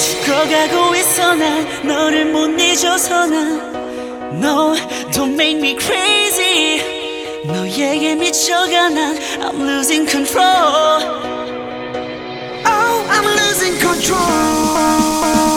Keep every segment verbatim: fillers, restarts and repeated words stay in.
죽어가고 있어 난 너를 못 잊어서 난 No, don't make me crazy 너에게 미쳐가 난 I'm losing control Oh, I'm losing control.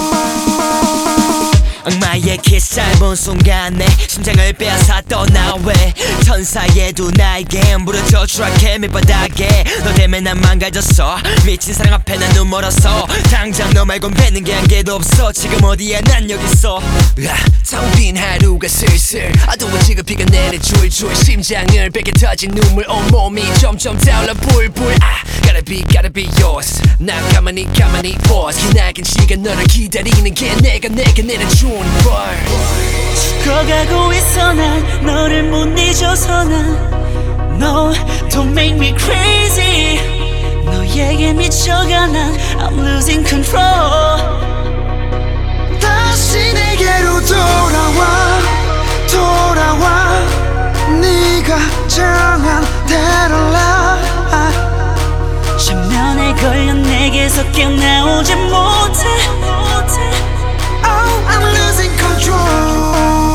악마의 키스 짧은 순간에 심장을 빼앗아 떠나 왜 천사에도 나에게 무너져 추락해 밑바닥에 너 때문에 난 망가졌어 미친 사랑 앞에 난 눈 멀었어 당장 너 말곤 뱉는 게 한 개도 없어 지금 어디야 난 여기 있어 텅 빈 하루가 슬슬 어두워지고 비가 내려 줄줄 심장을 베게 터진 눈물 온몸이 점점 타올라 불불 아 Gotta be gotta be yours 난 가만히 가만히 pause 기나긴 시간 너를 기다리는 게 내가 내게 내려준 걸 죽어가고 있어 난 너를 못 잊어서 난 No, don't make me crazy 너에게 미쳐가 난 I'm losing control 다시 내게로 돌아와 돌아와 네가 정한 대로 라 전면에 걸려 내게서 깨어나오지 못해 Oh, I'm losing control.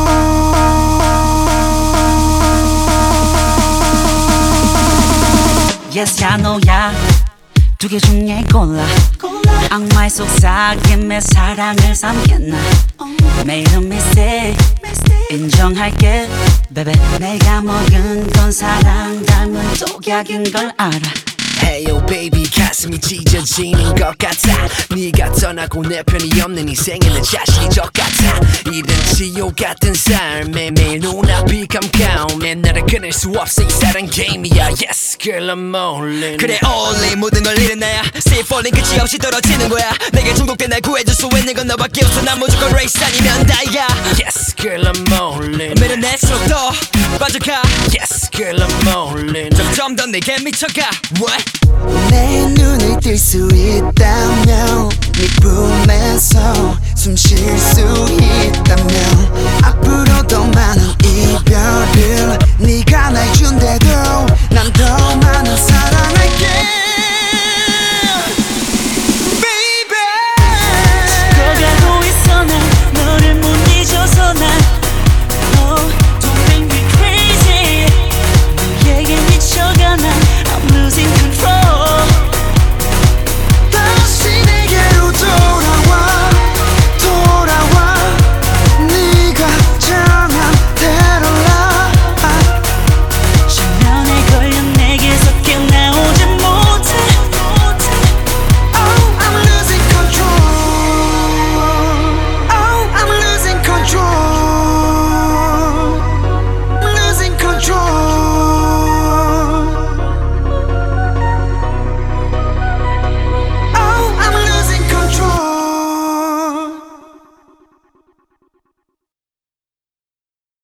Yes, 야 너야 두 개 중에 골라 악마의 속삭임에 사랑을 삼겠나 매일은 mistake 인정할게 baby 내가 먹은 건 사랑 닮은 독약인 걸 알아 Hey yo baby 가슴이 찢어지는 것 같아 네가 떠나고 내 편이 없는 인생에는 자시적 같아 이런 지옥 같은 삶에 매일 눈앞이 깜깜해 나를 끊을 수 없어 이 사랑 게임이야 Yes girl I'm all in 그래 only 모든 걸 잃은 나야 Stay falling 끝이 없이 떨어지는 거야 내게 중독된 날 구해줄 수 있는 건 너밖에 없어 난 무조건 race 아니면 다야 Yes girl I'm all in 밀어낼수록 더 빠져가 Yes girl I'm all in 점점 더 내게 미쳐가 What? 내 눈을 뜰 수 있다면 네 품에서 숨 쉴 수 있다면 앞으로 더 많은 이별을 네가 날 준대도 난 더 많은